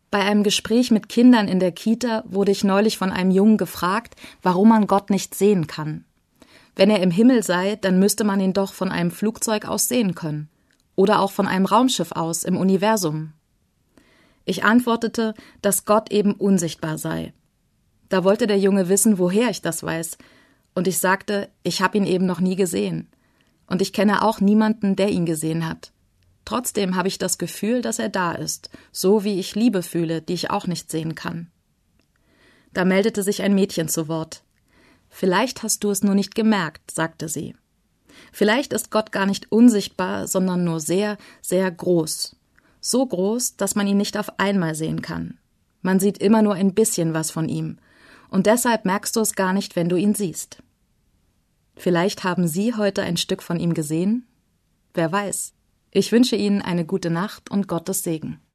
Bei einem Gespräch mit Kindern in der Kita wurde ich neulich von einem Jungen gefragt, warum man Gott nicht sehen kann. Wenn er im Himmel sei, dann müsste man ihn doch von einem Flugzeug aus sehen können. Oder auch von einem Raumschiff aus im Universum. Ich antwortete, dass Gott eben unsichtbar sei. Da wollte der Junge wissen, woher ich das weiß. Und ich sagte, ich habe ihn eben noch nie gesehen. Und ich kenne auch niemanden, der ihn gesehen hat. Trotzdem habe ich das Gefühl, dass er da ist, so wie ich Liebe fühle, die ich auch nicht sehen kann. Da meldete sich ein Mädchen zu Wort. Vielleicht hast du es nur nicht gemerkt, sagte sie. Vielleicht ist Gott gar nicht unsichtbar, sondern nur sehr, sehr groß. So groß, dass man ihn nicht auf einmal sehen kann. Man sieht immer nur ein bisschen was von ihm. Und deshalb merkst du es gar nicht, wenn du ihn siehst. Vielleicht haben Sie heute ein Stück von ihm gesehen? Wer weiß. Ich wünsche Ihnen eine gute Nacht und Gottes Segen.